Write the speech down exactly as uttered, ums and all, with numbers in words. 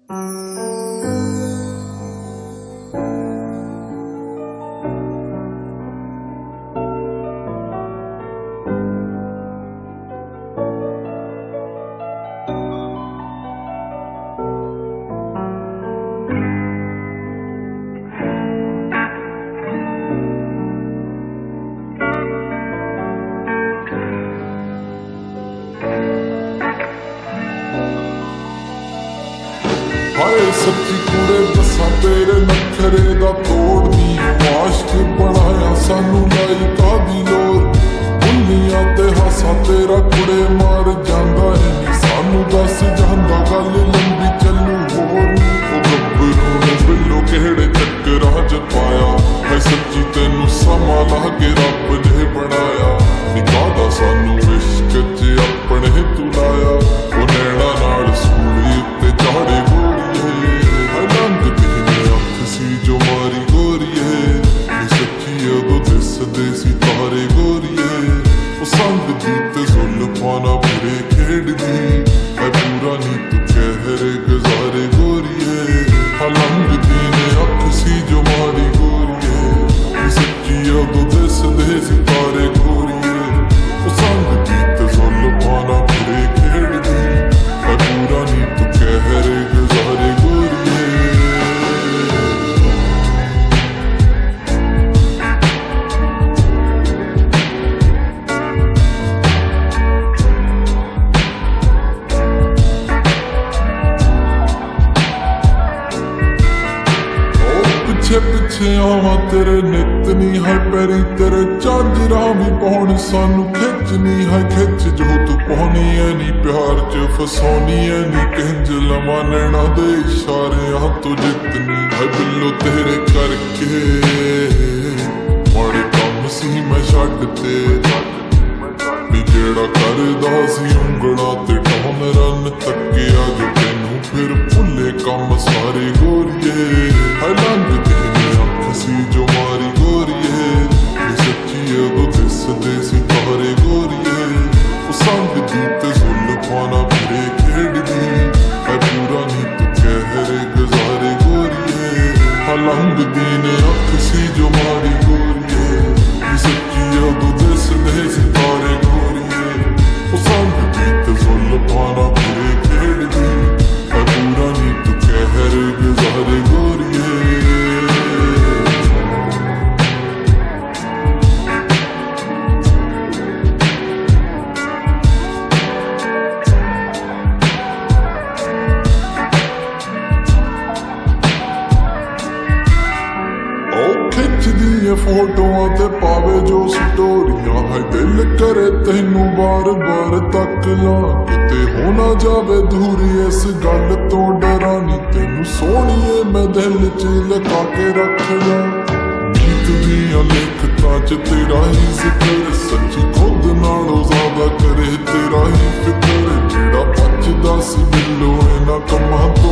हाय सच्ची कुड़े दसा तेरे नखरे दा तोड़नी आशिक बनाया सानू लाई कादी लोर बुल्लियां ते हासा तेरा कुड़े मार जांदा है नी सानू दस जांदा गल लंबी चलू होर नी ओ गब्बरू ने बिल्लो केड़े चक्करां च पाया है सच्ची तेनू समा लागे रब ने बनाया निकादा सानू इश्क च अपने तू लाया ओ नैना नाल सूली उत्ते चाड़े देसी तारे गोरिए संग जीत जुल्फाना मेरे खेड़दी है पूरा नी तू कहरे गुजारे गोरिए हलंग दी ने अख सी जो मारी गोरिए सच्ची अदो दिस देसी तारे गोरिए संग जीत जुल्फाना मेरे खेड़दी है पूरा नी तू कहरे गुजारे गोरिए पिछे पिछे आवा तेरे नित नी है पैरी तेरे झांजरा भी पाउण सानू खिचनी है खिच जो तू पानी है नी प्यार च फसानी है नी किंज लवा नैना दे इशारे आ तू जितनी है बिल्लो तेरे करके माड़े कम सी मैं छड्डते भी जेड़ा करदा सी उंगला ते टौन रन तक्किया जो तैनू फिर भुल्ले कम सारे गोरिए है लंघ सी जो मारी गोरिए सच्ची अगो दिस देसी तारे गोरिए संग जीत जुल्फाना मेरे खेड़दी है पूरा नी तू कहरे गुजारे गोरिए हलंग दी ने अख सी जो मारी गोरिए सच्ची अगो दिस देसी तारे गोरिए संग जीत जुल्फाना मेरे खेड़दी है पूरा नी तू कहरे गुजारे गोरिए फोटोआं ते पावे जो स्टोरियां है दिल करे तैनू बार बार तक ला किते हो ना जावे दूरी इस गल तो डरानी तैनू सोहणीए मैं दिल च लगा के रख ला गीत दियां लिखतां च तेरा ही जिक्र सच्ची खुद नालों ज्यादा करे तेरा ही फिक्र जेड़ा बचदा सी दिलों इन्हां कम्मां